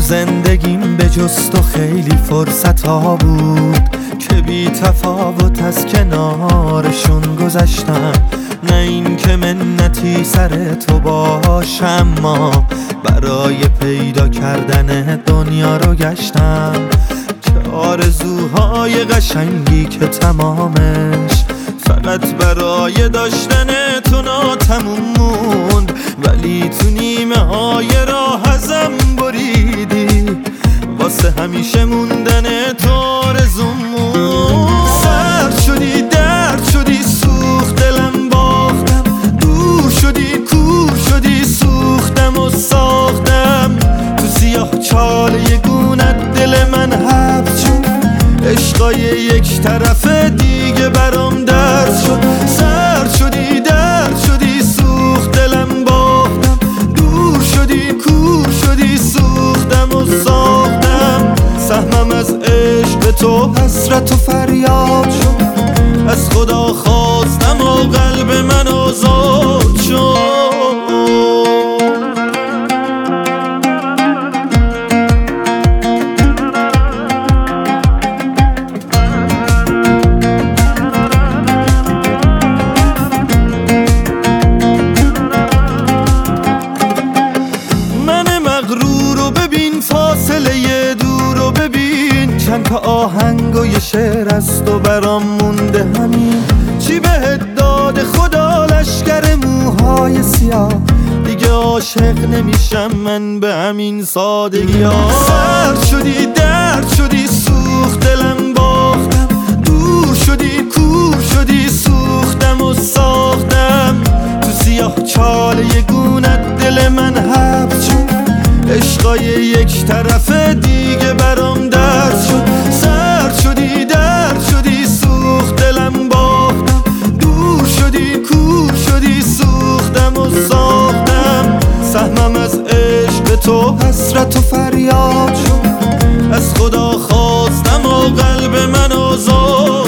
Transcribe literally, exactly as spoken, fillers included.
زندگیم به جز تو خیلی فرصت ها بود که بی تفاوت از کنارشون گذشتم. نه این که منتی سر تو باشم، ما برای پیدا کردن دنیا رو گشتم. که آرزوهای قشنگی که تمامش فقط برای داشتن تو ناتموم موند، ولی تو نیمه های راه ازم بریدی، واسه همیشه موندن تو آرزوم موند. سرد شدی، درد شدی، سوخت دلم باختم، دور شدی، کور شدی، سوختم و ساختم. تو سیاه چال یگونت دل من حبس شد، عشقای یک طرفه دیگه برام درد شد. سرد شدی، درد شدی، سوخت دلم باختم، دور شدی، کور شدی، سوختم و ساختم. سهمم از عشق تو حسرت و فریاد شد، از خدا خواستم و قلب من آزاد شد. فاصله دور رو ببین، چند تا آهنگ و یه شعر از تو برام مونده. همین چی بهت داده خدا لشکر موهای سیاه، دیگه عاشق نمیشم من به همین سادگی ها. سرد شدی، درد شدی، سوخت دلم باختم، دور شدی، کور شدی، سوختم و ساختم. تو سیاه چال یگونت دل من حبس شد، عشقای یک طرفه دیگه برام درد شد. سرد شدی، درد شدی، سوخت دلم باختم، دور شدی، کور شدی، سوختم و ساختم. سهمم از عشق تو حسرت و فریاد شد، از خدا خواستم و قلب من آزاد